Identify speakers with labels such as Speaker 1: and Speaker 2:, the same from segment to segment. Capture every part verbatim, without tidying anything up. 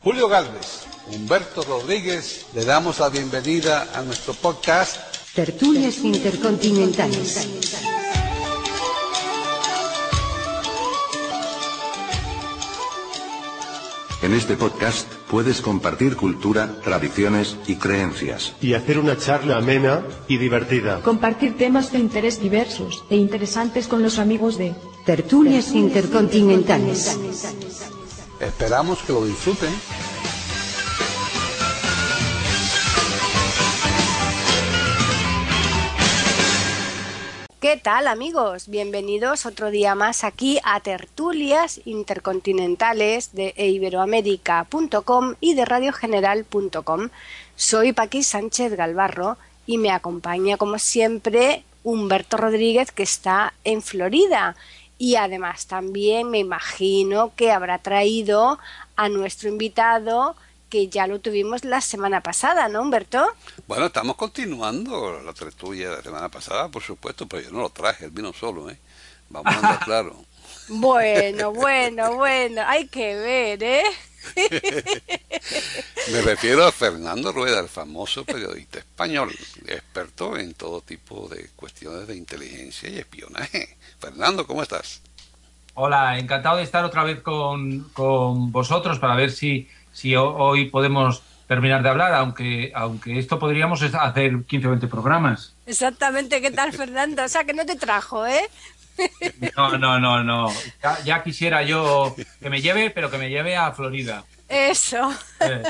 Speaker 1: Julio Gálvez, Humberto Rodríguez, le damos la bienvenida a nuestro podcast
Speaker 2: Tertulias Intercontinentales.
Speaker 3: En este podcast puedes compartir cultura, tradiciones y creencias.
Speaker 4: Y hacer una charla amena y divertida.
Speaker 5: Compartir temas de interés diversos e interesantes con los amigos de
Speaker 2: Tertulias Intercontinentales.
Speaker 1: Esperamos que lo disfruten.
Speaker 6: ¿Qué tal, amigos? Bienvenidos otro día más aquí a Tertulias Intercontinentales de iberoamérica punto com y de radio general punto com. Soy Paqui Sánchez Galvarro y me acompaña, como siempre, Humberto Rodríguez, que está en Florida. Y además también me imagino que habrá traído a nuestro invitado, que ya lo tuvimos la semana pasada, ¿no, Humberto?
Speaker 7: Bueno, estamos continuando la tertulia de la semana pasada, por supuesto, pero yo no lo traje, él vino solo, ¿eh? Vamos a andar claro.
Speaker 6: Bueno, bueno, bueno, hay que ver, ¿eh?
Speaker 7: Me refiero a Fernando Rueda, el famoso periodista español, experto en todo tipo de cuestiones de inteligencia y espionaje. Fernando, ¿cómo estás?
Speaker 8: Hola, encantado de estar otra vez con, con vosotros para ver si, si hoy podemos terminar de hablar, aunque, aunque esto podríamos hacer quince o veinte programas.
Speaker 6: Exactamente, ¿qué tal, Fernando? O sea, que no te trajo, ¿eh?
Speaker 8: No, no, no, no. Ya, ya quisiera yo que me lleve, pero que me lleve a Florida.
Speaker 6: Eso.
Speaker 8: Eh.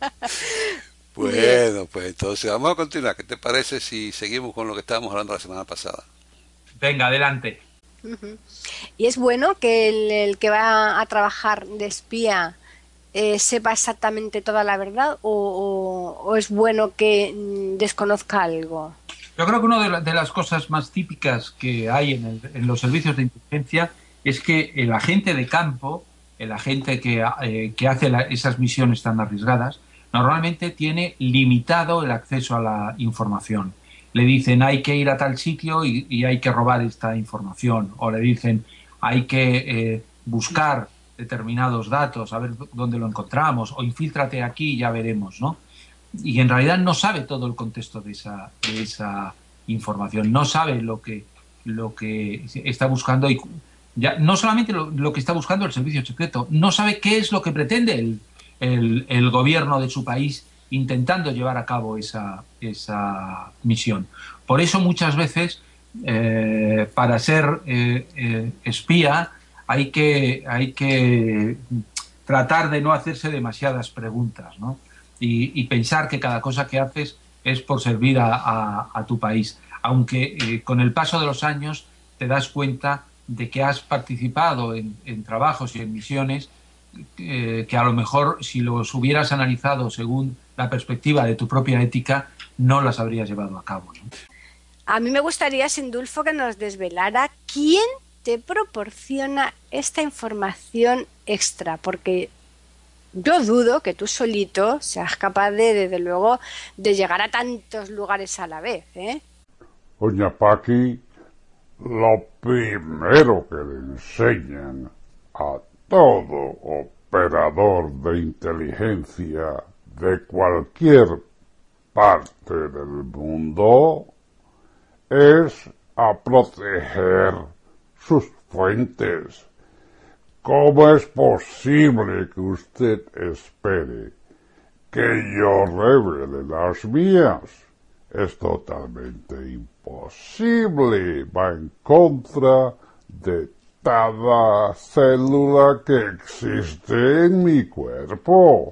Speaker 7: Bueno, pues entonces vamos a continuar. ¿Qué te parece si seguimos con lo que estábamos hablando la semana pasada?
Speaker 8: Venga, adelante.
Speaker 6: Uh-huh. Y es bueno que el, el que va a trabajar de espía eh, sepa exactamente toda la verdad, o, o, o es bueno que mm, desconozca algo.
Speaker 8: Yo creo que una de, la, de las cosas más típicas que hay en, el, en los servicios de inteligencia es que el agente de campo, el agente que, eh, que hace la, esas misiones tan arriesgadas, normalmente tiene limitado el acceso a la información. Le dicen hay que ir a tal sitio y, y hay que robar esta información, o le dicen hay que eh, buscar determinados datos, a ver dónde lo encontramos, o infíltrate aquí y ya veremos, ¿no? Y en realidad no sabe todo el contexto de esa, de esa información, no sabe lo que, lo que está buscando, y ya, no solamente lo, lo que está buscando el servicio secreto, no sabe qué es lo que pretende el, el, el gobierno de su país intentando llevar a cabo esa, esa misión. Por eso muchas veces eh, para ser eh, eh, espía hay que, hay que tratar de no hacerse demasiadas preguntas, ¿no? Y, y pensar que cada cosa que haces es por servir a, a, a tu país, aunque eh, con el paso de los años te das cuenta de que has participado en, en trabajos y en misiones eh, que a lo mejor si los hubieras analizado según la perspectiva de tu propia ética no las habrías llevado a cabo, ¿no?
Speaker 6: A mí me gustaría, Sindulfo, que nos desvelara quién te proporciona esta información extra, porque yo dudo que tú solito seas capaz de, desde luego, de llegar a tantos lugares a la vez, ¿eh?
Speaker 9: Doña Paqui, lo primero que le enseñan a todo operador de inteligencia de cualquier parte del mundo es a proteger sus fuentes. ¿Cómo es posible que usted espere que yo revele las mías? Es totalmente imposible. Va en contra de cada célula que existe en mi cuerpo.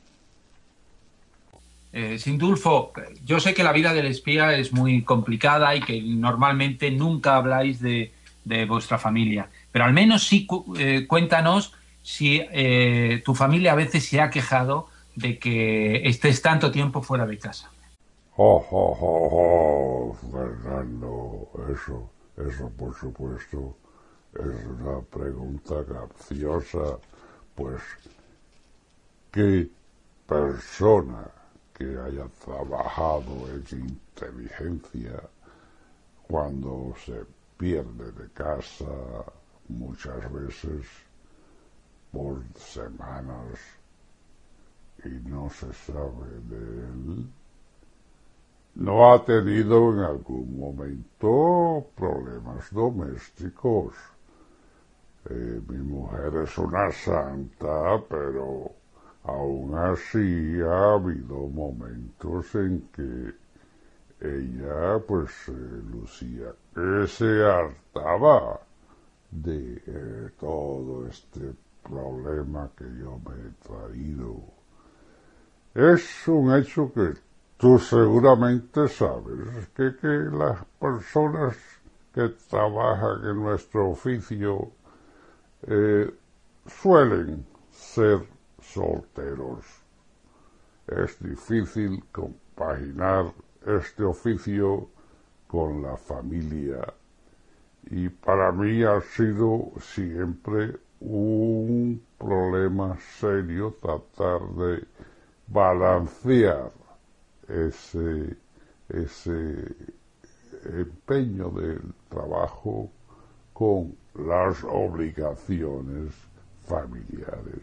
Speaker 8: Eh, Sindulfo, yo sé que la vida del espía es muy complicada y que normalmente nunca habláis de, de vuestra familia, pero al menos sí eh, cuéntanos si eh, tu familia a veces se ha quejado de que estés tanto tiempo fuera de casa.
Speaker 9: Oh, oh, oh, oh, Fernando, eso, eso por supuesto es una pregunta capciosa, pues ¿qué persona que haya trabajado en inteligencia cuando se pierde de casa muchas veces por semanas y no se sabe de él, no ha tenido en algún momento problemas domésticos. Eh, mi mujer es una santa, pero aún así ha habido momentos en que ella pues eh, lucía que se hartaba de eh, todo este problema que yo me he traído. Es un hecho que tú seguramente sabes, que, que las personas que trabajan en nuestro oficio eh, suelen ser solteros. Es difícil compaginar este oficio con la familia, y para mí ha sido siempre un problema serio tratar de balancear ese, ese empeño del trabajo con las obligaciones familiares.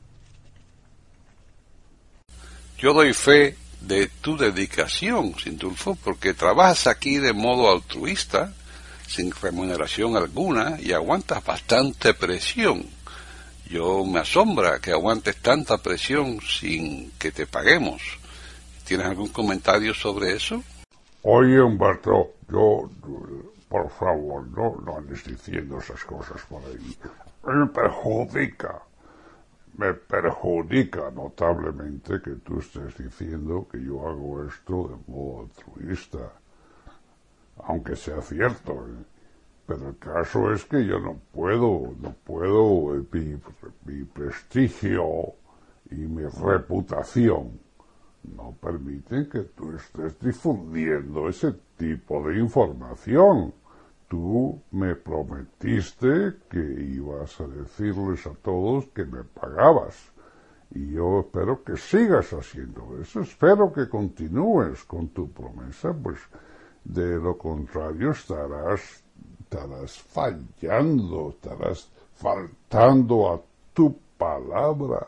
Speaker 7: Yo doy fe de tu dedicación, Sindulfo, porque trabajas aquí de modo altruista, sin remuneración alguna, y aguantas bastante presión. Yo me asombra que aguantes tanta presión sin que te paguemos. ¿Tienes algún comentario sobre eso?
Speaker 9: Oye, Humberto, yo, por favor, no, no andes diciendo esas cosas por ahí. Me perjudica, me perjudica notablemente que tú estés diciendo que yo hago esto de modo altruista. Aunque sea cierto, ¿eh? Pero el caso es que yo no puedo, no puedo, eh, mi, mi prestigio y mi reputación no permiten que tú estés difundiendo ese tipo de información. Tú me prometiste que ibas a decirles a todos que me pagabas, y yo espero que sigas haciendo eso, espero que continúes con tu promesa, pues de lo contrario estarás, estarás fallando, estarás faltando a tu palabra.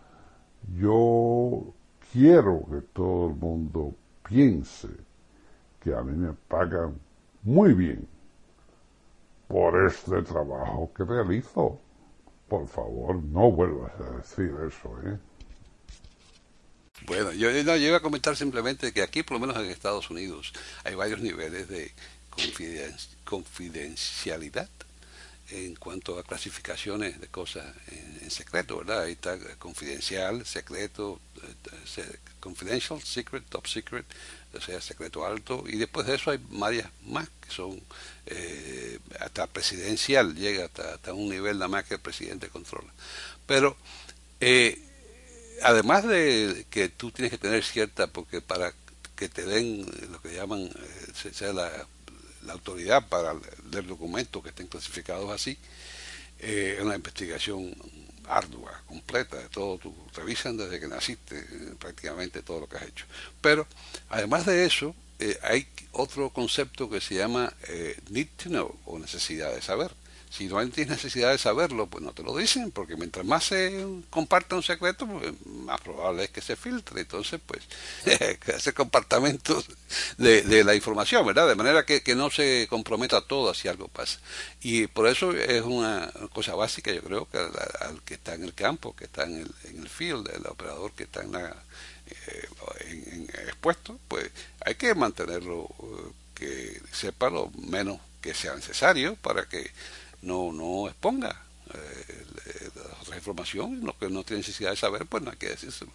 Speaker 9: Yo quiero que todo el mundo piense que a mí me pagan muy bien por este trabajo que realizo. Por favor, no vuelvas a decir eso, ¿eh?
Speaker 7: Bueno, yo, yo, yo iba a comentar simplemente que aquí, por lo menos en Estados Unidos, hay varios niveles de confiden confidencialidad en cuanto a clasificaciones de cosas en, en secreto, ¿verdad? Ahí está confidencial, secreto, eh, confidential, secret, top secret, o sea, secreto alto, y después de eso hay varias más que son eh, hasta presidencial, llega hasta, hasta un nivel nada más que el presidente controla. Pero eh, además de que tú tienes que tener cierta, porque para que te den lo que llaman, eh, sea la, la autoridad para leer documentos que estén clasificados así, es eh, una investigación ardua, completa, de todo, tú revisan desde que naciste, eh, prácticamente todo lo que has hecho. Pero, además de eso, eh, hay otro concepto que se llama eh, need to know, o necesidad de saber. Si no tienes necesidad de saberlo, pues no te lo dicen, porque mientras más se comparta un secreto, pues más probable es que se filtre. Entonces, pues, ese compartimiento de, de la información, ¿verdad? De manera que, que no se comprometa todo si algo pasa. Y por eso es una cosa básica, yo creo, que al, al que está en el campo, que está en el, en el field, el operador que está en la, eh, en, en expuesto, pues hay que mantenerlo, eh, que sepa lo menos que sea necesario para que no no exponga eh, la otra información, lo que no tiene necesidad de saber, pues no hay que decírselo.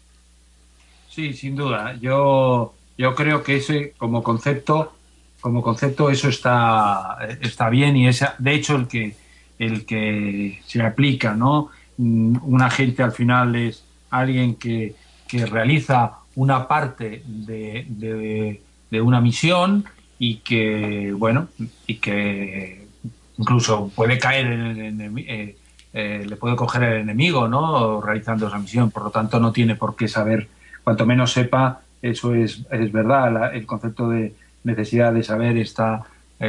Speaker 8: Sí, sin duda. Yo yo creo que ese como concepto como concepto eso está está bien, y es de hecho el que el que se aplica, ¿no? Un agente al final es alguien que que realiza una parte de, de, de una misión y que bueno y que incluso puede caer en el enemigo, eh, eh, le puede coger el enemigo, ¿no? Realizando esa misión. Por lo tanto, no tiene por qué saber. Cuanto menos sepa, eso es, es verdad. La, el concepto de necesidad de saber está,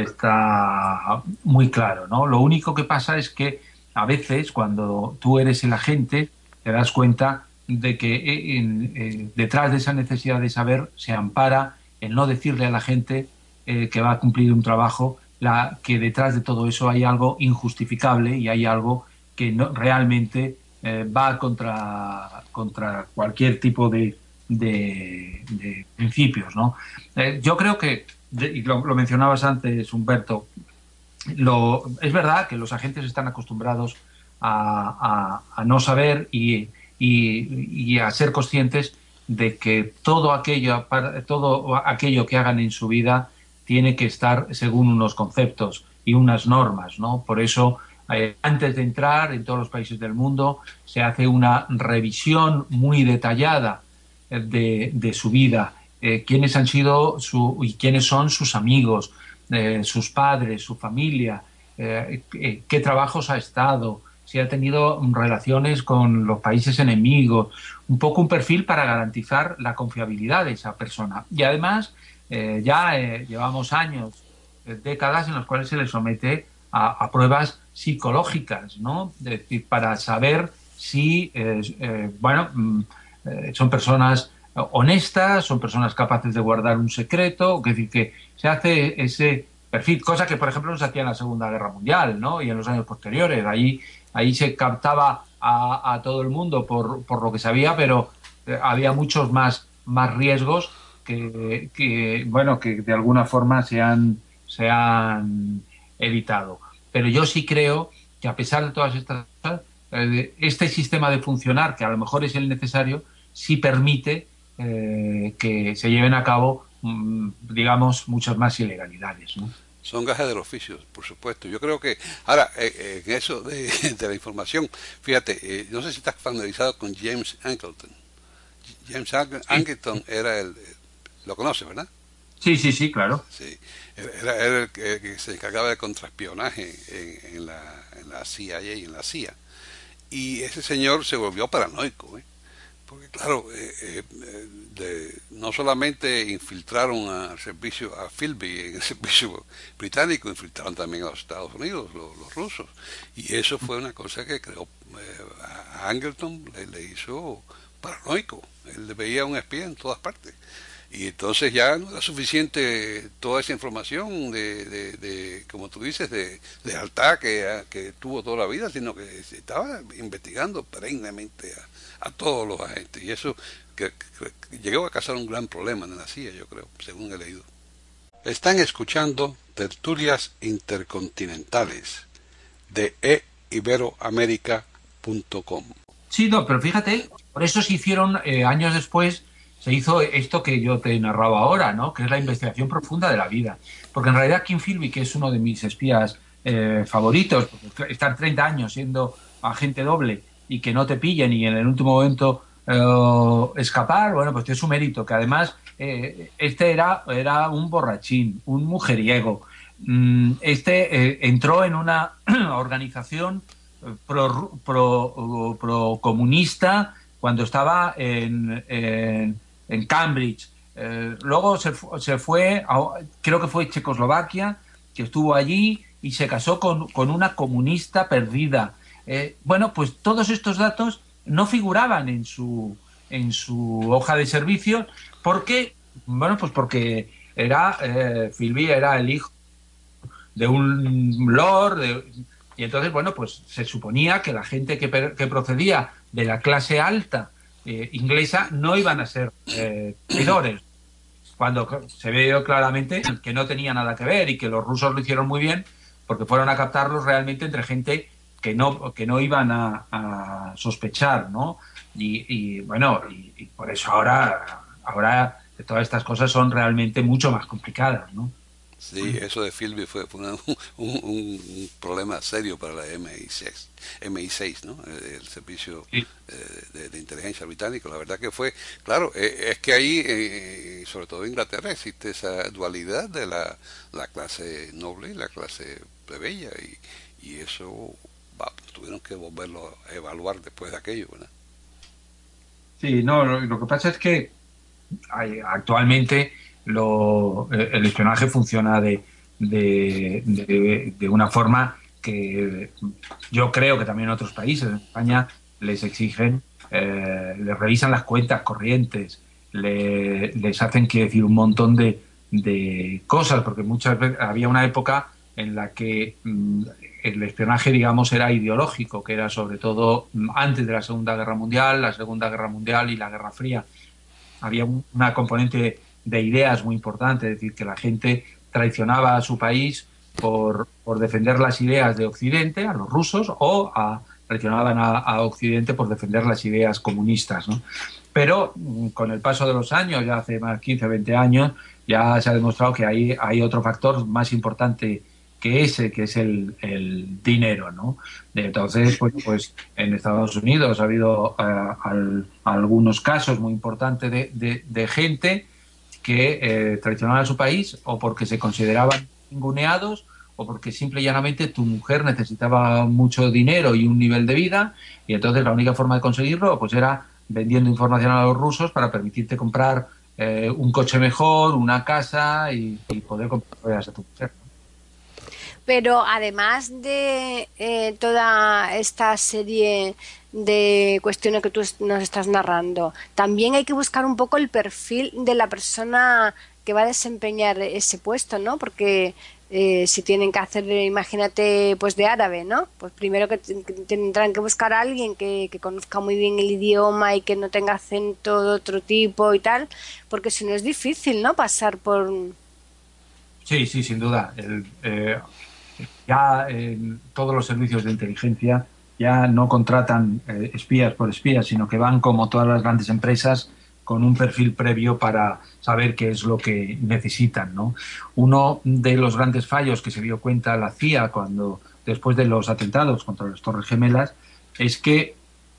Speaker 8: está muy claro, ¿no? Lo único que pasa es que a veces, cuando tú eres el agente, te das cuenta de que eh, en, eh, detrás de esa necesidad de saber se ampara el no decirle a la gente eh, que va a cumplir un trabajo, la, que detrás de todo eso hay algo injustificable y hay algo que no, realmente eh, va contra, contra cualquier tipo de, de, de principios, ¿no? Eh, yo creo que, y lo, lo mencionabas antes, Humberto, lo, es verdad que los agentes están acostumbrados a, a, a no saber y, y, y a ser conscientes de que todo aquello, todo aquello que hagan en su vida tiene que estar según unos conceptos y unas normas, ¿no? Por eso, eh, antes de entrar en todos los países del mundo, se hace una revisión muy detallada de, de su vida, eh, quiénes han sido su, y quiénes son sus amigos, eh, sus padres, su familia, eh, eh, qué trabajos ha estado, si ha tenido relaciones con los países enemigos, un poco un perfil para garantizar la confiabilidad de esa persona. Y además, eh, ya eh, llevamos años, eh, décadas en las cuales se le somete a, a pruebas psicológicas, ¿no? Es decir, para saber si, eh, eh, bueno, eh, son personas honestas, son personas capaces de guardar un secreto, es decir, que se hace ese perfil, cosa que, por ejemplo, no se hacía en la Segunda Guerra Mundial, ¿no? Y en los años posteriores. Ahí, ahí se captaba a, a todo el mundo por, por lo que sabía, pero eh, había muchos más, más riesgos que, que, bueno, que de alguna forma se han, se han evitado. Pero yo sí creo que, a pesar de todas estas cosas, eh, este sistema de funcionar, que a lo mejor es el necesario, sí permite eh, que se lleven a cabo, mmm, digamos, muchas más ilegalidades, ¿no?
Speaker 7: Son gajes del oficio, por supuesto. Yo creo que, ahora, eh, en eso de, de la información, fíjate, eh, no sé si estás familiarizado con James Angleton. James Angleton sí. Era el, lo conoces, ¿verdad?
Speaker 8: Sí, sí, sí, claro.
Speaker 7: Sí, era, era el que, que se encargaba de contraespionaje en, en, la, en la C I A y en la C I A. Y ese señor se volvió paranoico, ¿eh? Porque claro, eh, eh, de, no solamente infiltraron al servicio, a Philby en el servicio británico, infiltraron también a los Estados Unidos, los, los rusos. Y eso fue una cosa que creó, eh, a Angleton le, le hizo paranoico. Él veía un espía en todas partes. Y entonces ya no era suficiente toda esa información de, de, de como tú dices, de lealtad que, que tuvo toda la vida, sino que se estaba investigando perennemente a, a todos los agentes. Y eso que, que llegó a causar un gran problema en la C I A, yo creo, según he leído. Están escuchando Tertulias Intercontinentales de e iberoamerica punto com.
Speaker 8: Sí, no, pero fíjate, por eso se hicieron eh, años después. Se hizo esto que yo te narraba ahora, ¿no? Que es la investigación profunda de la vida. Porque en realidad Kim Philby, que es uno de mis espías eh, favoritos, estar treinta años siendo agente doble y que no te pillen y en el último momento eh, escapar, bueno, pues tiene su mérito. Que además eh, este era, era un borrachín, un mujeriego. Este eh, entró en una organización pro, pro, pro comunista cuando estaba en... en en Cambridge, eh, luego se, se fue, a, creo que fue Checoslovaquia, que estuvo allí y se casó con, con una comunista perdida. Eh, bueno, pues todos estos datos no figuraban en su, en su hoja de servicios, porque, bueno, pues porque era, eh, Philby era el hijo de un lord, de, y entonces, bueno, pues se suponía que la gente que, que procedía de la clase alta Eh, inglesa no iban a ser eh, traidores, cuando se ve claramente que no tenía nada que ver y que los rusos lo hicieron muy bien porque fueron a captarlos realmente entre gente que no, que no iban a, a sospechar, ¿no? Y, y bueno, y, y por eso ahora, ahora todas estas cosas son realmente mucho más complicadas, ¿no?
Speaker 7: Sí, eso de Philby fue, fue una, un, un, un problema serio para la M I seis, M I seis, ¿no? El, el servicio sí. eh, de, de inteligencia británico. La verdad que fue, claro, eh, es que ahí, eh, sobre todo en Inglaterra, existe esa dualidad de la, la clase noble y la clase plebeya, y, y eso va, pues, tuvieron que volverlo a evaluar después de aquello, ¿verdad?
Speaker 8: Sí, no, lo, lo que pasa es que hay, actualmente Lo, el espionaje funciona de, de, de, de una forma que yo creo que también en otros países, en España, les exigen eh, eh, les revisan las cuentas corrientes, le, les hacen que decir un montón de, de cosas, porque muchas veces había una época en la que mmm, el espionaje, digamos, era ideológico, que era sobre todo antes de la Segunda Guerra Mundial, la Segunda Guerra Mundial y la Guerra Fría. Había un, una componente de ideas muy importante, es decir, que la gente traicionaba a su país por, por defender las ideas de Occidente, a los rusos, o a, traicionaban a, a Occidente por defender las ideas comunistas, ¿no? Pero con el paso de los años, ya hace más quince, veinte años, ya se ha demostrado que hay, hay otro factor más importante que ese, que es el, el dinero, ¿no? Entonces, pues, pues en Estados Unidos ha habido uh, al, algunos casos muy importantes de, de, de gente que eh, traicionaba a su país o porque se consideraban ninguneados o porque simple y llanamente tu mujer necesitaba mucho dinero y un nivel de vida, y entonces la única forma de conseguirlo pues era vendiendo información a los rusos para permitirte comprar eh, un coche mejor, una casa y, y poder comprar a tu mujer.
Speaker 6: Pero además de eh, toda esta serie de cuestiones que tú nos estás narrando, también hay que buscar un poco el perfil de la persona que va a desempeñar ese puesto, ¿no? Porque eh, si tienen que hacer, imagínate, pues de árabe, ¿no? Pues primero que tendrán que buscar a alguien que, que conozca muy bien el idioma y que no tenga acento de otro tipo y tal, porque si no es difícil, ¿no? Pasar por...
Speaker 8: Sí, sí, sin duda. El, eh... Ya eh, todos los servicios de inteligencia ya no contratan eh, espías por espías, sino que van, como todas las grandes empresas, con un perfil previo para saber qué es lo que necesitan, ¿no? Uno de los grandes fallos que se dio cuenta la C I A cuando, después de los atentados contra las Torres Gemelas, es que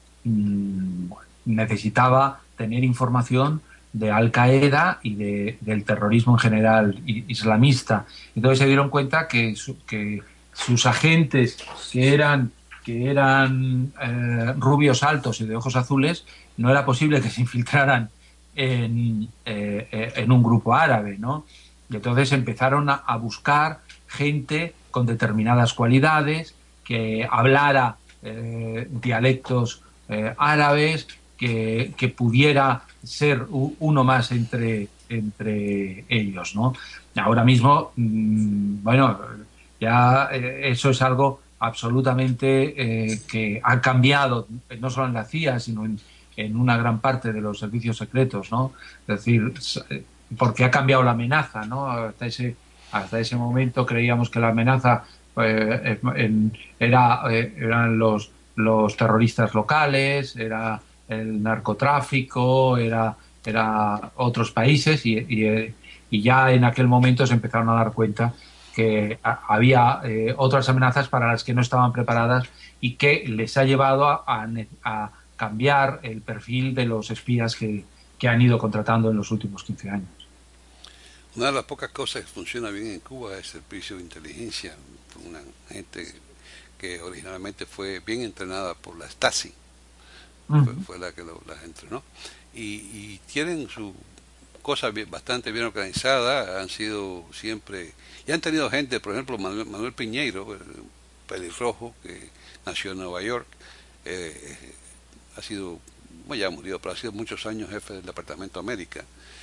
Speaker 8: mmm, necesitaba tener información de Al-Qaeda y de, del terrorismo en general islamista. Entonces se dieron cuenta que, su, que sus agentes, que eran, que eran eh, rubios altos y de ojos azules, no era posible que se infiltraran en, eh, en un grupo árabe, ¿no? Y entonces empezaron a, a buscar gente con determinadas cualidades, que hablara eh, dialectos eh, árabes, que, que pudiera ser uno más entre, entre ellos, ¿no? Ahora mismo, mmm, bueno, ya eh, eso es algo absolutamente eh, que ha cambiado, no solo en la C I A, sino en, en una gran parte de los servicios secretos, ¿no? Es decir, porque ha cambiado la amenaza, ¿no? Hasta ese, hasta ese momento creíamos que la amenaza eh, en, era, eh, eran los, los terroristas locales, era el narcotráfico, era, era otros países y, y, y ya en aquel momento se empezaron a dar cuenta que a, había eh, otras amenazas para las que no estaban preparadas y que les ha llevado a, a, a cambiar el perfil de los espías que, que han ido contratando en los últimos quince años.
Speaker 7: Una de las pocas cosas que funciona bien en Cuba es el servicio de inteligencia, una gente que originalmente fue bien entrenada por la Stasi. Uh-huh. Fue, fue la que lo, las entrenó y, y tienen su cosa bien, bastante bien organizada, han sido siempre y han tenido gente, por ejemplo Manuel, Manuel Piñeiro, el pelirrojo que nació en Nueva York, eh, ha sido, bueno, ya murió, pero ha sido muchos años jefe del Departamento América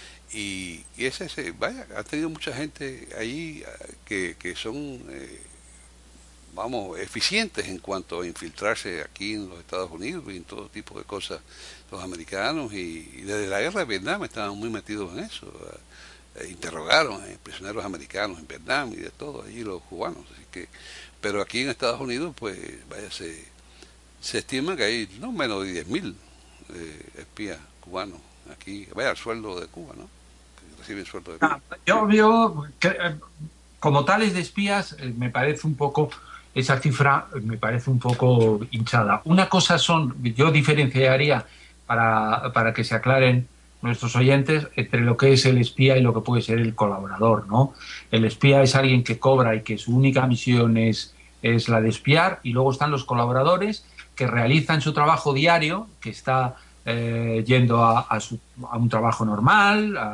Speaker 7: y, y ese, ese vaya, ha tenido mucha gente ahí que, que son eh, vamos, eficientes en cuanto a infiltrarse aquí en los Estados Unidos y en todo tipo de cosas, los americanos, y, y desde la guerra de Vietnam estaban muy metidos en eso, eh, interrogaron a prisioneros americanos en Vietnam y de todo, allí los cubanos, así que, pero aquí en Estados Unidos, pues, vaya, se, se estima que hay no menos de diez mil eh, espías cubanos aquí, vaya, al sueldo de Cuba, ¿no? Que reciben sueldo de Cuba.
Speaker 8: Yo veo que, eh, como tales de espías, eh, me parece un poco... Esa cifra me parece un poco hinchada. Una cosa son, yo diferenciaría para, para que se aclaren nuestros oyentes entre lo que es el espía y lo que puede ser el colaborador, ¿no? El espía es alguien que cobra y que su única misión es, es la de espiar, y luego están los colaboradores que realizan su trabajo diario, que está eh, yendo a, a, su, a un trabajo normal, a,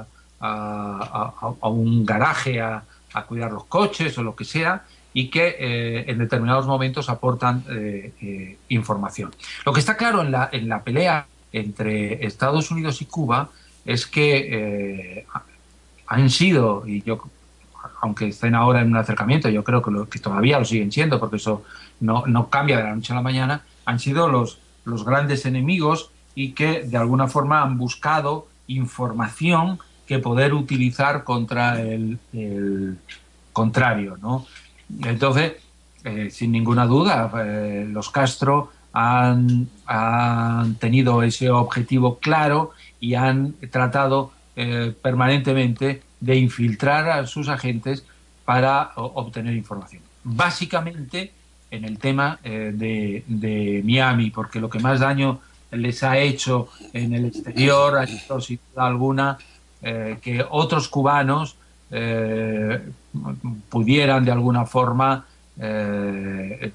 Speaker 8: a, a, a un garaje a, a cuidar los coches o lo que sea, y que eh, en determinados momentos aportan eh, eh, información. Lo que está claro en la, en la pelea entre Estados Unidos y Cuba es que eh, han sido, y yo, aunque estén ahora en un acercamiento, yo creo que, lo, que todavía lo siguen siendo, porque eso no, no cambia de la noche a la mañana, han sido los, los grandes enemigos y que de alguna forma han buscado información que poder utilizar contra el, el contrario, ¿no? Entonces, eh, sin ninguna duda, eh, los Castro han, han tenido ese objetivo claro y han tratado eh, permanentemente de infiltrar a sus agentes para o, obtener información. Básicamente en el tema eh, de, de Miami, porque lo que más daño les ha hecho en el exterior ha sido, sin duda alguna, eh, que otros cubanos eh, pudieran de alguna forma eh,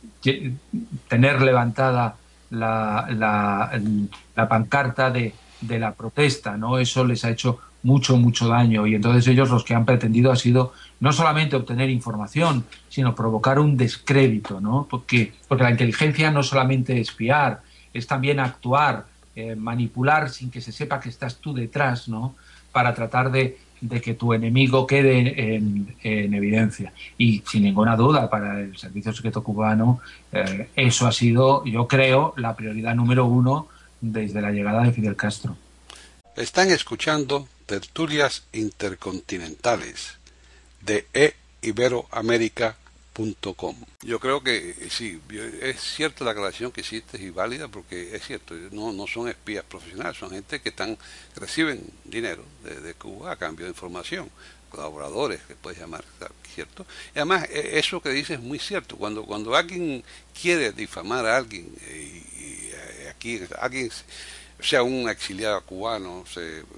Speaker 8: tener levantada la, la, la pancarta de, de la protesta, ¿no? Eso les ha hecho mucho, mucho daño, y entonces ellos los que han pretendido ha sido no solamente obtener información, sino provocar un descrédito, ¿no? Porque, porque la inteligencia no solamente es espiar, es también actuar, eh, manipular sin que se sepa que estás tú detrás, ¿no? Para tratar de, de que tu enemigo quede en, en evidencia. Y sin ninguna duda, para el Servicio Secreto Cubano, eh, eso ha sido, yo creo, la prioridad número uno desde la llegada de Fidel Castro.
Speaker 7: Están escuchando Tertulias Intercontinentales de e ibero américa punto com. Yo creo que sí, es cierta la aclaración que hiciste y válida, porque es cierto, no, no son espías profesionales, son gente que están reciben dinero de, de Cuba a cambio de información, colaboradores que puedes llamar, ¿cierto? Y además eso que dices es muy cierto. Cuando cuando alguien quiere difamar a alguien, y, y aquí alguien, o sea, un exiliado cubano, se, eh,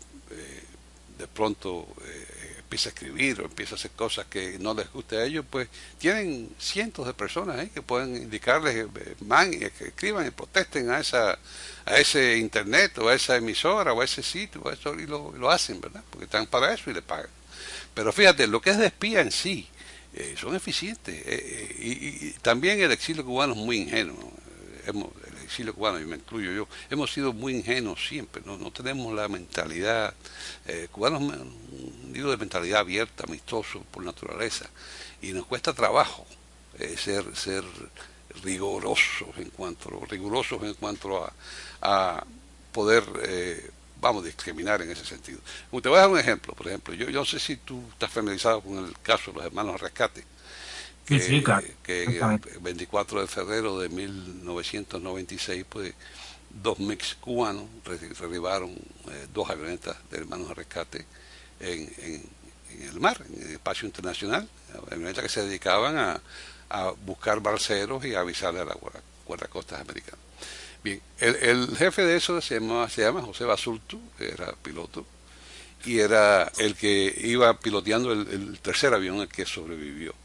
Speaker 7: de pronto eh, empieza a escribir o empieza a hacer cosas que no les guste a ellos, pues tienen cientos de personas ¿eh? que pueden indicarles, man, que escriban y protesten a esa a ese internet o a esa emisora o a ese sitio o a eso, y lo, lo hacen, ¿verdad? Porque están para eso y le pagan. Pero fíjate, lo que es de espía en sí, eh, son eficientes. Eh, y, y, y también el exilio cubano es muy ingenuo. Hemos, el exilio cubano, y me incluyo yo, hemos sido muy ingenuos siempre, no, no tenemos la mentalidad, eh, cubanos, digo, de mentalidad abierta, amistoso por naturaleza, y nos cuesta trabajo eh, ser ser rigurosos en cuanto rigurosos en cuanto a, a poder eh, vamos discriminar en ese sentido. Te voy a dar un ejemplo, por ejemplo, yo, yo no sé si tú estás familiarizado con el caso de los hermanos Rescate. Que, sí, sí, claro. que el veinticuatro de febrero de mil novecientos noventa y seis, pues dos mix cubanos derribaron eh, dos avionetas de hermanos de rescate en, en, en el mar, en el espacio internacional, avionetas que se dedicaban a, a buscar balseros y a avisarle a la guardacostas americana. Bien, el, el jefe de eso se llama, se llama José Basulto, que era piloto, y era el que iba piloteando el, el tercer avión, el que sobrevivió.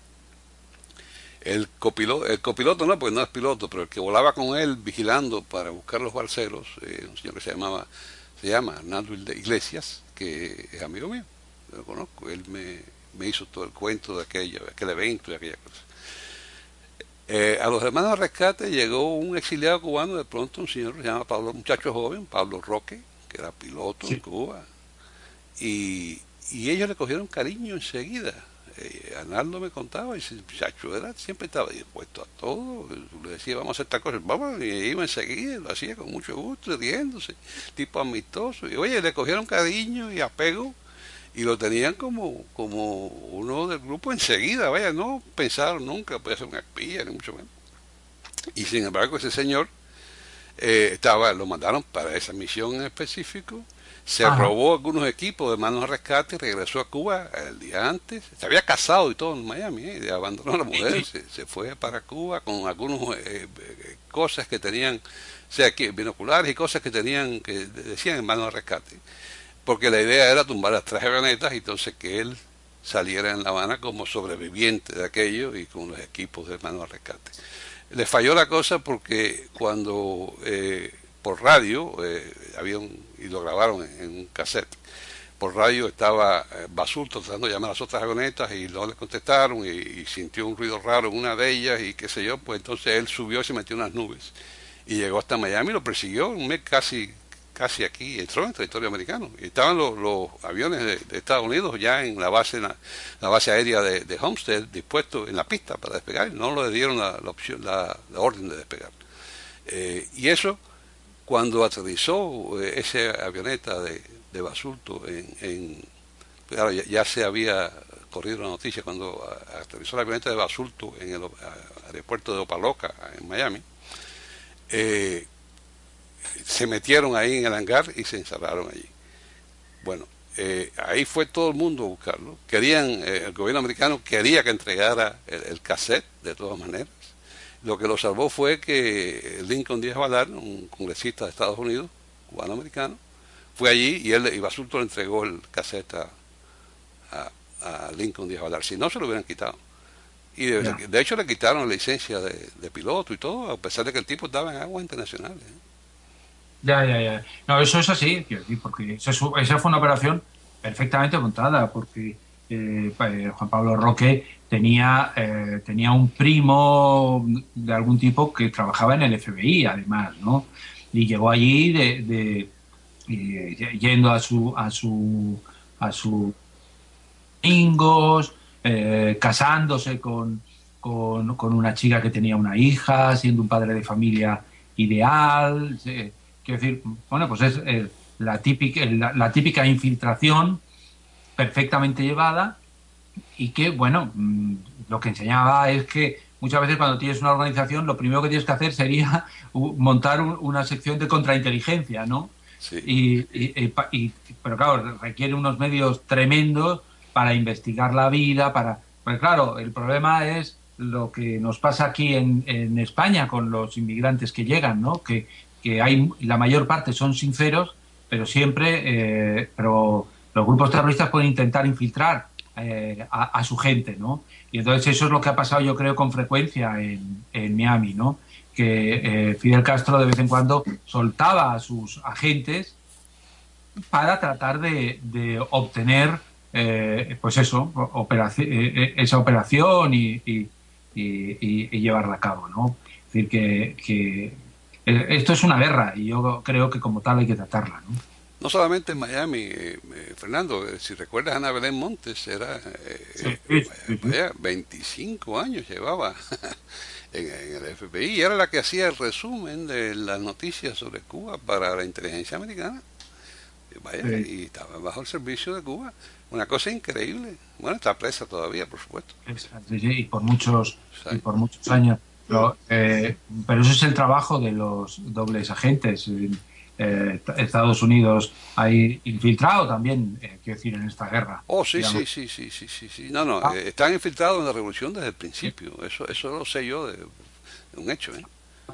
Speaker 7: El copiloto, el copiloto no, porque no es piloto, pero el que volaba con él vigilando para buscar los balseros, eh, un señor que se llamaba, se llama Hernando Iglesias, que es amigo mío, lo conozco, él me, me hizo todo el cuento de aquello, de aquel evento y aquella cosa. Eh, a los hermanos de rescate llegó un exiliado cubano, de pronto un señor que se llama Pablo, un muchacho joven, Pablo Roque, que era piloto sí. en Cuba, y, y ellos le cogieron cariño enseguida. Eh, Arnaldo me contaba, y ese muchacho era, siempre estaba dispuesto a todo, le decía vamos a hacer esta cosa, vamos, y iba enseguida, lo hacía con mucho gusto, riéndose, tipo amistoso, y oye, le cogieron cariño y apego, y lo tenían como como uno del grupo enseguida, vaya, no pensaron nunca podía ser un espía, ni mucho menos. Y sin embargo ese señor eh, estaba, lo mandaron para esa misión en específico. Se Ajá. robó algunos equipos de hermanos de rescate y regresó a Cuba el día antes. Se había casado y todo en Miami, ¿eh? Abandonó a la mujer, se, se fue para Cuba con algunas eh, eh, cosas que tenían, o sea, que, binoculares y cosas que tenían, que decían hermanos de rescate. Porque la idea era tumbar las tres avionetas y entonces que él saliera en La Habana como sobreviviente de aquello y con los equipos de hermanos de rescate. Le falló la cosa porque cuando... Eh, por radio, eh, había un, y lo grabaron en, en un cassette, por radio estaba eh, Basulto tratando de llamar a las otras avionetas y no le contestaron y, y sintió un ruido raro en una de ellas y qué sé yo, pues entonces él subió y se metió en unas nubes y llegó hasta Miami, lo persiguió un mes casi casi aquí, entró en territorio americano. Y estaban los, los aviones de, de Estados Unidos ya en la base la, la base aérea de, de Homestead, dispuestos en la pista para despegar, y no le dieron la, la, opción, la, la orden de despegar. Eh, y eso, cuando aterrizó eh, esa avioneta de, de basulto en, en claro, ya, ya se había corrido la noticia cuando aterrizó la avioneta de basulto en el a, aeropuerto de Opa-locka en Miami. Eh, se metieron ahí en el hangar y se encerraron allí. Bueno, eh, ahí fue todo el mundo a buscarlo. Querían, eh, el gobierno americano quería que entregara el, el cassette de todas maneras. Lo que lo salvó fue que Lincoln Díaz Balart, un congresista de Estados Unidos, cubano-americano, fue allí y él y Basulto le entregó el cassette a, a, a Lincoln Díaz Balart. Si no, se lo hubieran quitado. Y de, yeah. de hecho le quitaron la licencia de, de piloto y todo, a pesar de que el tipo estaba en aguas internacionales. ¿eh?
Speaker 8: Ya, ya, ya. No, eso es así, porque esa fue una operación perfectamente montada, porque eh, Juan Pablo Roque tenía, eh, tenía un primo de algún tipo que trabajaba en el F B I, además, ¿no? Y llegó allí de, de, de yendo a su a su a su domingos, eh, casándose con, con, con una chica que tenía una hija, siendo un padre de familia ideal. Eh, quiero decir, bueno, pues es eh, la típica la, la típica infiltración perfectamente llevada, y que, bueno, mmm, lo que enseñaba es que muchas veces cuando tienes una organización lo primero que tienes que hacer sería montar un, una sección de contrainteligencia, ¿no?
Speaker 7: Sí.
Speaker 8: Y, y, y, y, pero claro, requiere unos medios tremendos para investigar la vida, para... Pues claro, el problema es lo que nos pasa aquí en, en España con los inmigrantes que llegan, ¿no? Que, que hay, la mayor parte son sinceros, pero siempre, eh, pero los grupos terroristas pueden intentar infiltrar eh, a, a su gente, ¿no? Y entonces eso es lo que ha pasado, yo creo, con frecuencia en, en Miami, ¿no? Que eh, Fidel Castro de vez en cuando soltaba a sus agentes para tratar de, de obtener, eh, pues eso, operaci- eh, esa operación y, y, y, y llevarla a cabo, ¿no? Es decir, que, que esto es una guerra y yo creo que como tal hay que tratarla, ¿no?
Speaker 7: No solamente en Miami, eh, eh, Fernando, eh, si recuerdas, Ana Belén Montes era eh, sí, sí, sí, vaya, veinticinco años llevaba en, en el F B I y era la que hacía el resumen de las noticias sobre Cuba para la inteligencia americana. Vaya, sí. Y estaba bajo el servicio de Cuba. Una cosa increíble. Bueno, está presa todavía, por supuesto.
Speaker 8: Sí, sí, y por muchos, sí. y por muchos años. Pero, eh, pero eso es el trabajo de los dobles agentes. Eh, Estados Unidos ha infiltrado también, eh, quiero decir, en esta guerra.
Speaker 7: Oh, sí, sí, sí, sí, sí, sí, sí. No, no, ah. eh, están infiltrados en la revolución desde el principio. Sí. Eso, eso lo sé yo de, de un hecho, ¿eh?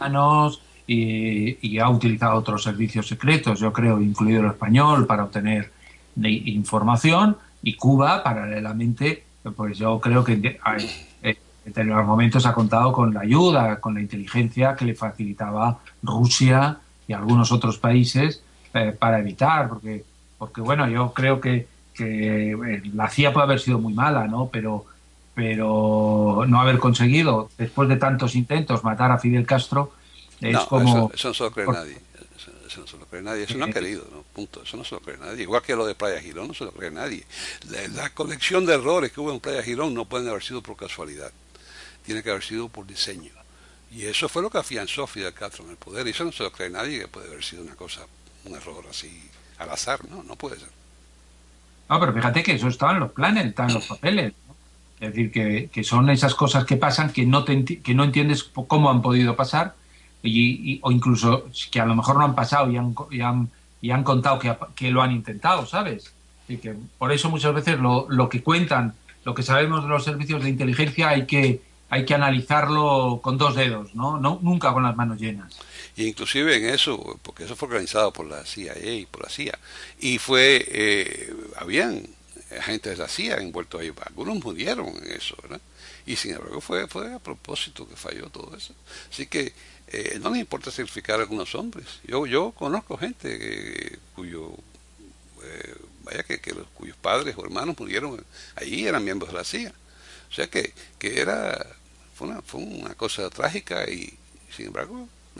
Speaker 8: Y, y ha utilizado otros servicios secretos, yo creo, incluido el español, para obtener información, y Cuba, paralelamente, pues yo creo que hay, en determinados momentos ha contado con la ayuda, con la inteligencia que le facilitaba Rusia y algunos otros países eh, para evitar, porque, porque bueno, yo creo que, que eh, la C I A puede haber sido muy mala, ¿no? Pero, pero no haber conseguido, después de tantos intentos, matar a Fidel Castro, es
Speaker 7: no,
Speaker 8: como...
Speaker 7: Eso, eso no se lo cree por... nadie. Eso, eso no se lo cree nadie. Eso no ha querido, ¿no? Punto. Eso no se lo cree nadie. Igual que lo de Playa Girón, no se lo cree nadie. La, la colección de errores que hubo en Playa Girón no pueden haber sido por casualidad. Tiene que haber sido por diseño. Y eso fue lo que afianzó Fidel Castro en el poder. Y eso no se lo cree nadie, que puede haber sido una cosa, un error así al azar. No, no puede ser.
Speaker 8: No, pero fíjate que eso estaba en los planes, estaba en los papeles, ¿no? Es decir, que, que son esas cosas que pasan que no, te enti- que no entiendes cómo han podido pasar, y, y, o incluso que a lo mejor no han pasado y han, y han, y han contado que, que lo han intentado, ¿sabes? Y que por eso muchas veces lo, lo que cuentan, lo que sabemos de los servicios de inteligencia, hay que hay que analizarlo con dos dedos, ¿no? No, nunca con las manos llenas.
Speaker 7: Y inclusive en eso, porque eso fue organizado por la C I A y por la C I A, y fue, eh, habían agentes de la C I A envueltos ahí, algunos murieron en eso, ¿verdad? Y sin embargo fue, fue a propósito que falló todo eso. Así que eh, no les importa sacrificar a algunos hombres. Yo yo conozco gente eh, cuyo, eh, vaya que, que los, cuyos padres o hermanos murieron allí, eran miembros de la C I A. O sea que, que era fue una, fue una cosa trágica y sin embargo, ¿no?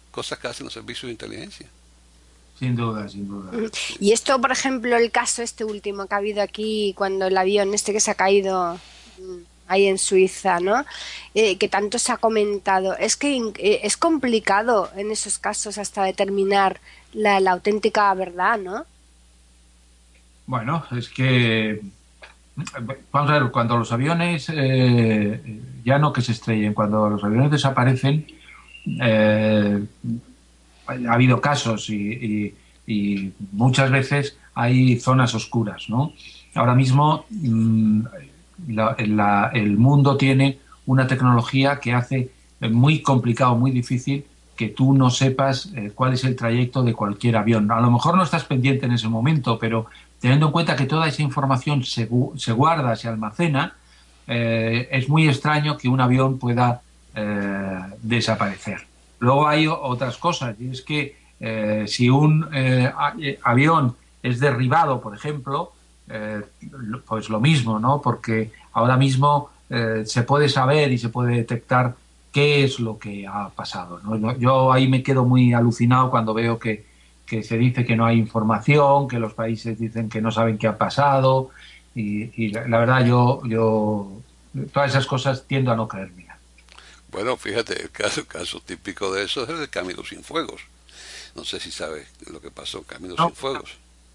Speaker 7: cosas que hacen los servicios de inteligencia.
Speaker 8: Sin duda, sin duda.
Speaker 6: Y esto, por ejemplo, el caso este último que ha habido aquí, cuando el avión este que se ha caído ahí en Suiza, ¿no? Eh, que tanto se ha comentado, es que eh, es complicado en esos casos hasta determinar la, la auténtica verdad, ¿no?
Speaker 8: Bueno, es que vamos a ver, cuando los aviones eh, ya no que se estrellen, cuando los aviones desaparecen, eh, ha habido casos y, y, y muchas veces hay zonas oscuras, ¿no? Ahora mismo mmm, la, la, el mundo tiene una tecnología que hace muy complicado, muy difícil que tú no sepas eh, cuál es el trayecto de cualquier avión. A lo mejor no estás pendiente en ese momento, pero teniendo en cuenta que toda esa información se, se guarda, se almacena, eh, es muy extraño que un avión pueda eh, desaparecer. Luego hay otras cosas, y es que eh, si un eh, avión es derribado, por ejemplo, eh, pues lo mismo, ¿no? Porque ahora mismo eh, se puede saber y se puede detectar qué es lo que ha pasado, ¿no? Yo ahí me quedo muy alucinado cuando veo que, que se dice que no hay información, que los países dicen que no saben qué ha pasado y, y la, la verdad yo, yo todas esas cosas tiendo a no creerme.
Speaker 7: Bueno, fíjate, el caso, el caso típico de eso es el de Camilo Cienfuegos. No sé si sabes lo que pasó, Camilo no. Cienfuegos.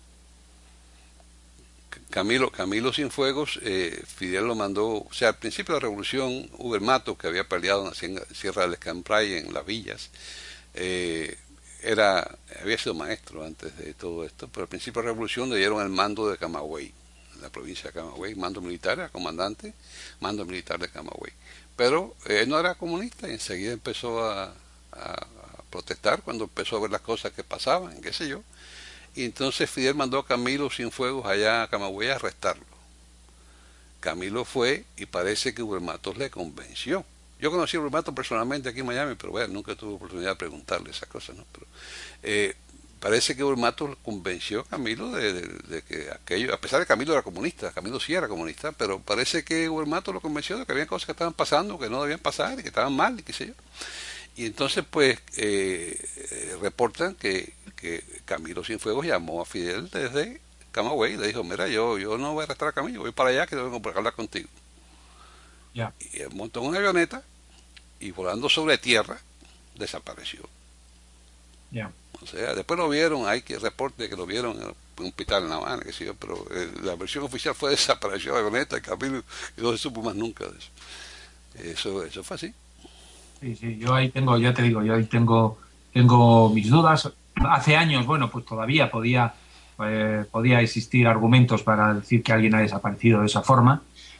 Speaker 7: Camilo, Camilo Cienfuegos, eh, Fidel lo mandó, o sea, al principio de la revolución, Uber Matos, que había peleado en la Sierra del Escampray, en las villas, eh, era, había sido maestro antes de todo esto, pero al principio de la revolución le dieron el mando de Camagüey, en la provincia de Camagüey, mando militar, era comandante, mando militar de Camagüey. Pero él eh, no era comunista y enseguida empezó a, a, a protestar cuando empezó a ver las cosas que pasaban, qué sé yo. Y entonces Fidel mandó a Camilo Cienfuegos allá a Camagüey a arrestarlo. Camilo fue y parece que Uber Matos le convenció. Yo conocí a Uber Matos personalmente aquí en Miami, pero bueno, nunca tuve oportunidad de preguntarle esas cosas, ¿no? Pero eh, parece que Uber Matos convenció a Camilo de, de, de que aquello, a pesar de que Camilo era comunista, Camilo sí era comunista, pero parece que Uber Matos lo convenció de que había cosas que estaban pasando, que no debían pasar y que estaban mal y qué sé yo. Y entonces pues eh, eh, reportan que, que Camilo Cienfuegos llamó a Fidel desde Camagüey y le dijo, mira, yo, yo no voy a arrestar a Camilo, voy para allá que tengo que hablar contigo.
Speaker 8: Yeah.
Speaker 7: Y él montó en una avioneta y volando sobre tierra desapareció.
Speaker 8: Yeah.
Speaker 7: O sea, después lo vieron, hay que reporte que lo vieron en un hospital en La Habana, qué sé yo, pero eh, la versión oficial fue desapareció la avioneta, Camilo, y no se supo más nunca de eso. Eso, eso fue así.
Speaker 8: Sí, sí, yo ahí tengo, ya te digo, yo ahí tengo, tengo mis dudas. Hace años, bueno, pues todavía podía, eh, podía existir argumentos para decir que alguien ha desaparecido de esa forma,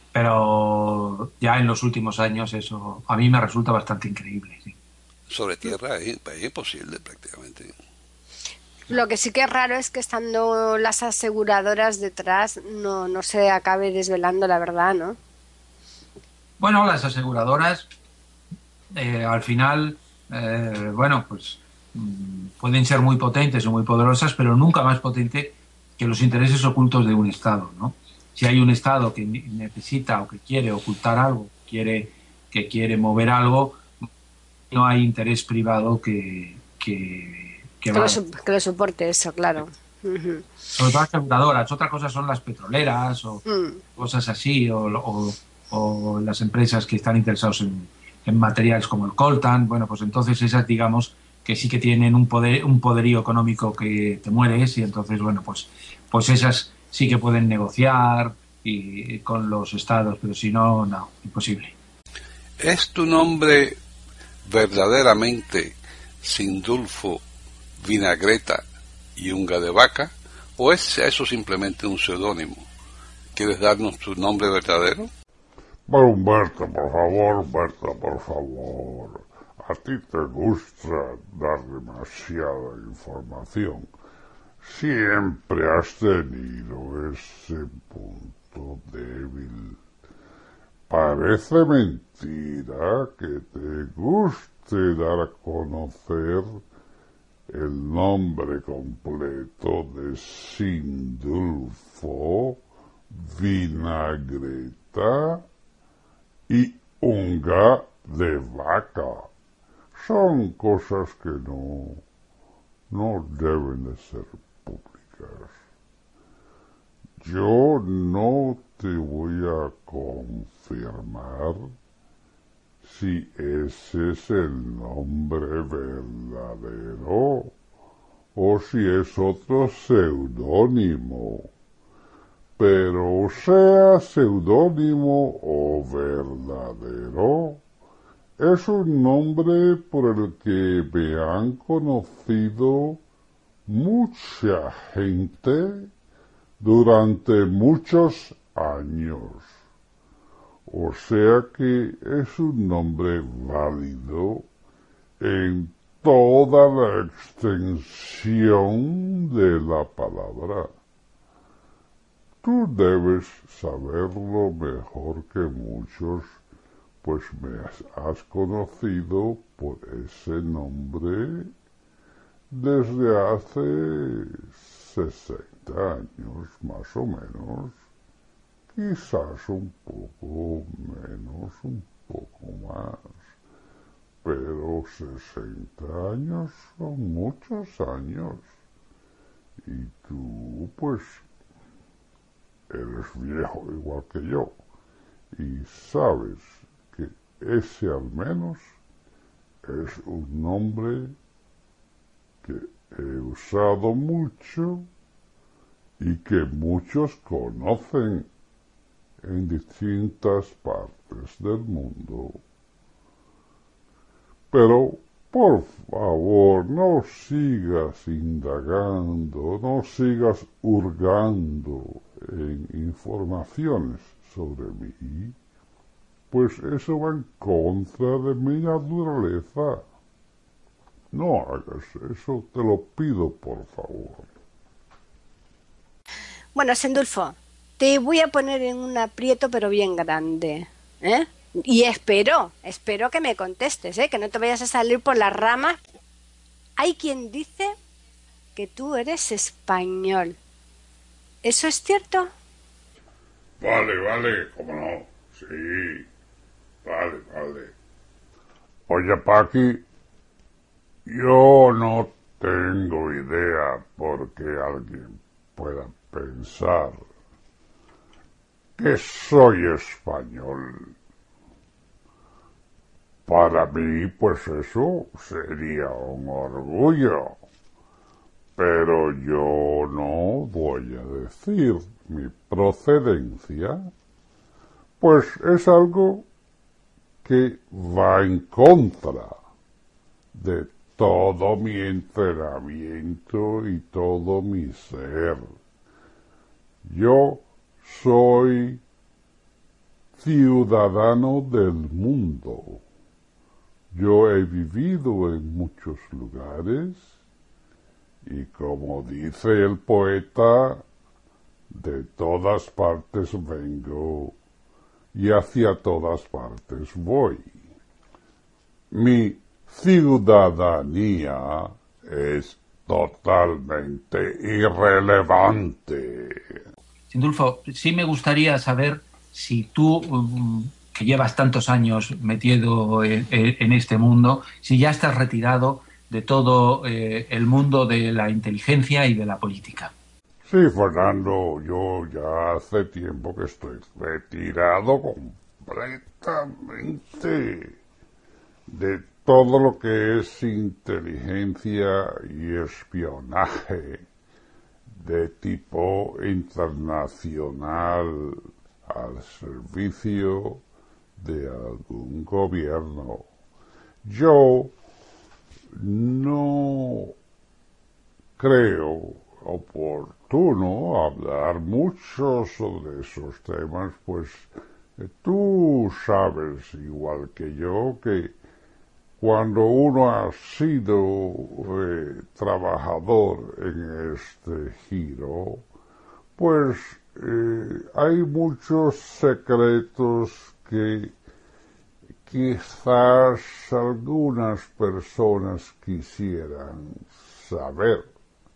Speaker 8: pero ya en los últimos años eso a mí me resulta bastante increíble. Sí.
Speaker 7: Sobre tierra es, es imposible prácticamente.
Speaker 6: Lo que sí que es raro es que estando las aseguradoras detrás no, no se acabe desvelando la verdad, ¿no?
Speaker 8: Bueno, las aseguradoras eh, al final, eh, bueno, pues mmm, pueden ser muy potentes o muy poderosas, pero nunca más potente que los intereses ocultos de un Estado, ¿no? Si hay un Estado que necesita o que quiere ocultar algo, quiere, que quiere mover algo, no hay interés privado que que, que,
Speaker 6: que, lo, que lo soporte eso, claro. Uh-huh.
Speaker 8: Sobre todo aseguradoras. Otra cosa son las petroleras o mm. cosas así, o, o, o las empresas que están interesados en, en materiales como el coltan. Bueno, pues entonces esas, digamos, que sí que tienen un poder, un poderío económico que te mueres, y entonces, bueno, pues, pues esas sí que pueden negociar y, y con los estados, pero si no, no, imposible.
Speaker 7: ¿Es tu nombre verdaderamente Sindulfo Vinagreta y Unga de Vaca, o es eso simplemente un seudónimo? ¿Quieres darnos tu nombre verdadero?
Speaker 9: Bueno, Humberto, por favor, Humberto, por favor. A ti te gusta dar demasiada información. Siempre has tenido ese punto débil. Parece mentira que te guste dar a conocer el nombre completo de Sindulfo Vinagreta y Unga de Vaca. son cosas que no, no deben de ser públicas. Yo no te voy a confirmar si ese es el nombre verdadero o si es otro seudónimo. Pero sea seudónimo o verdadero, es un nombre por el que me han conocido mucha gente durante muchos años. O sea que es un nombre válido en toda la extensión de la palabra. Tú debes saberlo mejor que muchos, pues me has, has conocido por ese nombre desde hace sesenta años, más o menos. Quizás un poco menos, un poco más, pero sesenta años son muchos años. Y tú, pues, eres viejo igual que yo, y sabes que ese al menos es un nombre que he usado mucho y que muchos conocen en distintas partes del mundo. Pero, por favor, no sigas indagando, no sigas hurgando en informaciones sobre mí, pues eso va en contra de mi naturaleza. No hagas eso, te lo pido, por favor.
Speaker 6: Bueno, Sendulfo, te voy a poner en un aprieto pero bien grande, ¿eh? Y espero, espero que me contestes, ¿eh? Que no te vayas a salir por las ramas. Hay quien dice que tú eres español. ¿Eso es cierto?
Speaker 9: Vale, vale, cómo no, sí, vale, vale. Oye, Paqui, yo no tengo idea por qué alguien pueda pensar que soy español. Para mí, pues eso sería un orgullo. Pero yo no voy a decir mi procedencia, pues es algo que va en contra de todo mi entrenamiento y todo mi ser. Yo soy ciudadano del mundo. Yo he vivido en muchos lugares y, como dice el poeta, de todas partes vengo y hacia todas partes voy. Mi ciudadanía es totalmente irrelevante.
Speaker 8: Sindulfo, sí me gustaría saber si tú, um, que llevas tantos años metido en, en este mundo, si ya estás retirado de todo eh, el mundo de la inteligencia y de la política.
Speaker 9: Sí, Fernando, yo ya hace tiempo que estoy retirado completamente de todo lo que es inteligencia y espionaje de tipo internacional al servicio de algún gobierno. Yo no creo oportuno hablar mucho sobre esos temas, pues eh, tú sabes, igual que yo, que cuando uno ha sido eh, trabajador en este giro, pues eh, hay muchos secretos que quizás algunas personas quisieran saber.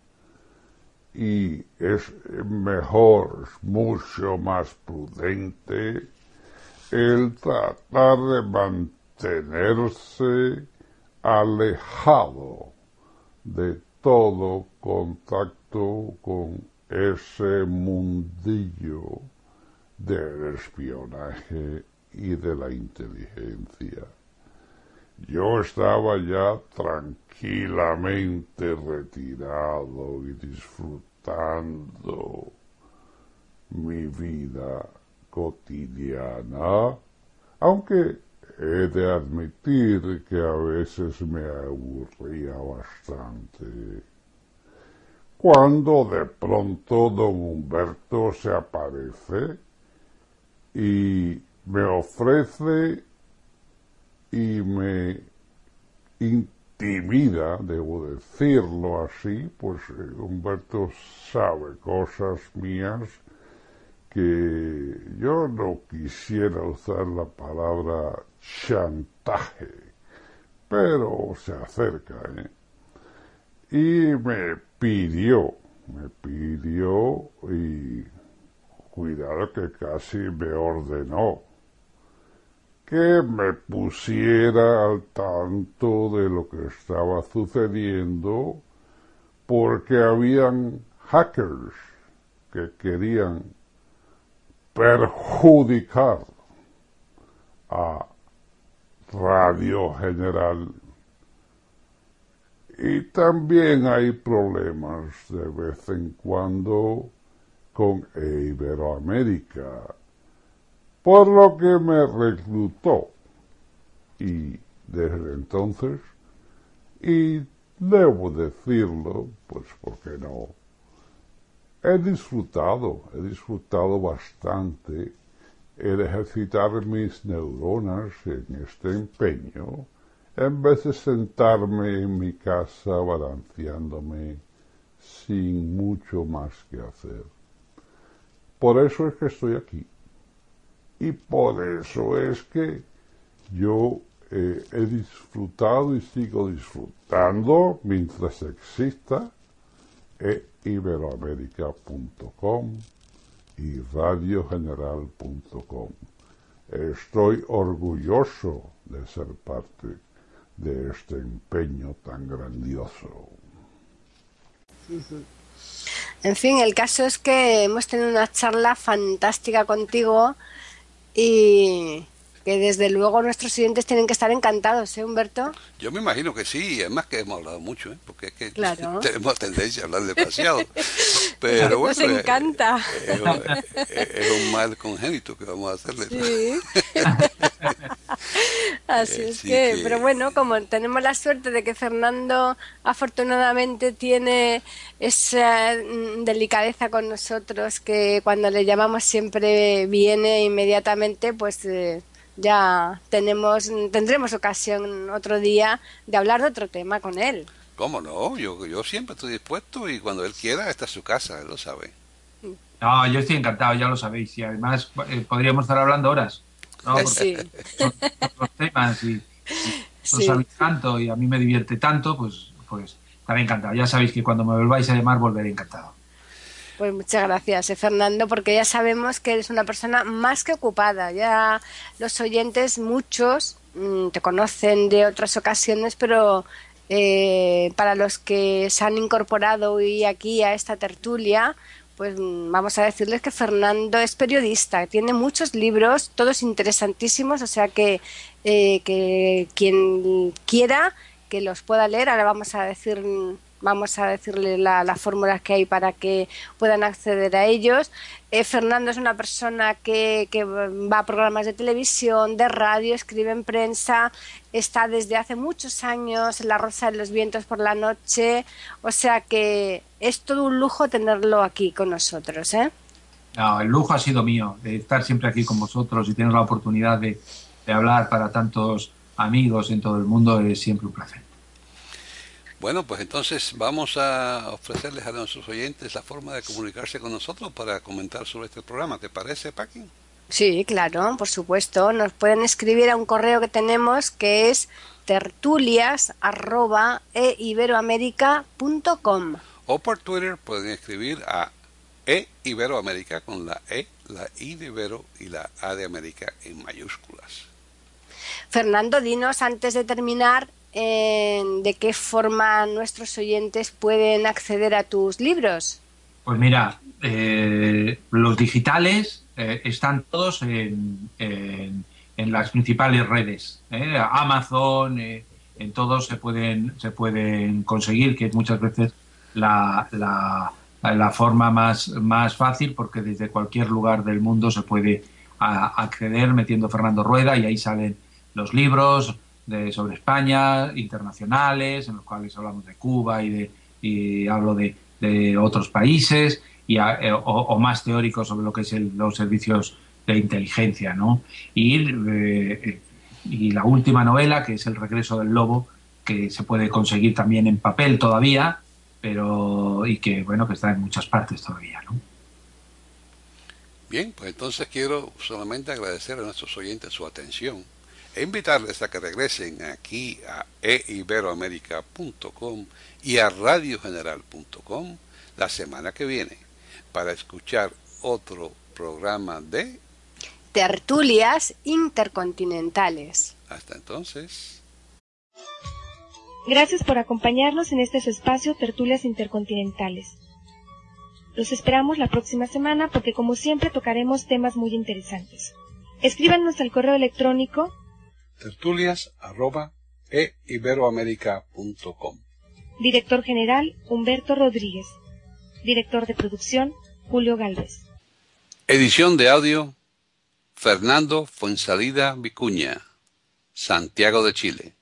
Speaker 9: Y es mejor, es mucho más prudente el tratar de mantenerse alejado de todo contacto con ese mundillo del espionaje y de la inteligencia. Yo estaba ya tranquilamente retirado y disfrutando mi vida cotidiana, aunque he de admitir que a veces me aburría bastante. Cuando de pronto don Humberto se aparece y me ofrece y me intimida, debo decirlo así, pues Humberto sabe cosas mías que yo no quisiera usar la palabra chantaje, pero se acerca, ¿eh? Y me pidió, me pidió y cuidado que casi me ordenó que me pusiera al tanto de lo que estaba sucediendo porque habían hackers que querían perjudicar a Radio General. Y también hay problemas de vez en cuando con Iberoamérica, por lo que me reclutó. Y desde entonces, y debo decirlo, pues porque no, he disfrutado, he disfrutado bastante el ejercitar mis neuronas en este empeño, en vez de sentarme en mi casa balanceándome sin mucho más que hacer. Por eso es que estoy aquí. Y por eso es que yo eh, he disfrutado y sigo disfrutando mientras exista e iberoamérica punto com y radio general punto com. Estoy orgulloso de ser parte de este empeño tan grandioso.
Speaker 6: En fin, el caso es que hemos tenido una charla fantástica contigo y que desde luego nuestros oyentes tienen que estar encantados, ¿eh, Humberto?
Speaker 7: Yo me imagino que sí, además que hemos hablado mucho, ¿eh? Porque es que
Speaker 6: claro.
Speaker 7: tenemos tendencia a hablar demasiado. Pero bueno,
Speaker 6: nos encanta.
Speaker 7: Es, es, es un mal congénito que vamos a hacerle.
Speaker 6: Sí. Así es
Speaker 7: sí
Speaker 6: que,
Speaker 7: que,
Speaker 6: pero bueno, como tenemos la suerte de que Fernando afortunadamente tiene esa delicadeza con nosotros, que cuando le llamamos siempre viene inmediatamente, pues eh, ya tenemos tendremos ocasión otro día de hablar de otro tema con él.
Speaker 7: ¿Cómo no? Yo, yo siempre estoy dispuesto y cuando él quiera, esta es su casa, él lo sabe.
Speaker 8: No, yo estoy encantado, ya lo sabéis, y además eh, podríamos estar hablando horas, ¿no? Porque
Speaker 6: Sí.
Speaker 8: son otros temas y, y
Speaker 6: Sí.
Speaker 8: sabéis tanto y a mí me divierte tanto, pues, pues estaré encantado. Ya sabéis que cuando me volváis a llamar volveré encantado.
Speaker 6: Pues muchas gracias, eh, Fernando, porque ya sabemos que eres una persona más que ocupada. Ya los oyentes, muchos, mmm, te conocen de otras ocasiones, pero eh, para los que se han incorporado hoy aquí a esta tertulia, pues vamos a decirles que Fernando es periodista, tiene muchos libros, todos interesantísimos, o sea que, eh, que quien quiera que los pueda leer, ahora vamos a decir... Vamos a decirle la, la fórmula que hay para que puedan acceder a ellos. Eh, Fernando es una persona que, que va a programas de televisión, de radio, escribe en prensa, está desde hace muchos años en La Rosa de los Vientos por la noche, o sea que es todo un lujo tenerlo aquí con nosotros, ¿eh?
Speaker 8: No, el lujo ha sido mío, de estar siempre aquí con vosotros y tener la oportunidad de, de hablar para tantos amigos en todo el mundo, es siempre un placer.
Speaker 7: Bueno, pues entonces vamos a ofrecerles a nuestros oyentes la forma de comunicarse con nosotros para comentar sobre este programa. ¿Te parece, Paqui?
Speaker 6: Sí, claro, por supuesto. Nos pueden escribir a un correo que tenemos que es tertulias arroba e iberoamérica punto com.
Speaker 7: O por Twitter pueden escribir a eiberoamérica con la E, la I de Ibero y la A de América en mayúsculas.
Speaker 6: Fernando, dinos antes de terminar eh, de qué forma nuestros oyentes pueden acceder a tus libros.
Speaker 8: Pues mira, eh, los digitales eh, están todos en, en, en las principales redes, ¿eh? Amazon, eh, en todos se pueden se pueden conseguir, que es muchas veces la, la, la forma más, más fácil, porque desde cualquier lugar del mundo se puede a, acceder metiendo Fernando Rueda y ahí salen los libros de, sobre España, internacionales, en los cuales hablamos de Cuba y, de, y hablo de, de otros países, y a, o, o más teóricos sobre lo que es el, los servicios de inteligencia, ¿no? Y, eh, y la última novela, que es El regreso del lobo, que se puede conseguir también en papel todavía, pero y que bueno que está en muchas partes todavía, ¿no?
Speaker 7: Bien, pues entonces quiero solamente agradecer a nuestros oyentes su atención e invitarles a que regresen aquí a e iberoamerica punto com y a radio general punto com la semana que viene para escuchar otro programa de
Speaker 6: Tertulias Intercontinentales.
Speaker 7: Hasta entonces.
Speaker 10: Gracias por acompañarnos en este su espacio Tertulias Intercontinentales. Los esperamos la próxima semana porque como siempre tocaremos temas muy interesantes. Escríbanos al correo electrónico
Speaker 1: tertulias arroba e iberoamerica punto com.
Speaker 10: Director General Humberto Rodríguez. Director de Producción Julio Gálvez.
Speaker 7: Edición de audio Fernando Fuensalida Vicuña, Santiago de Chile.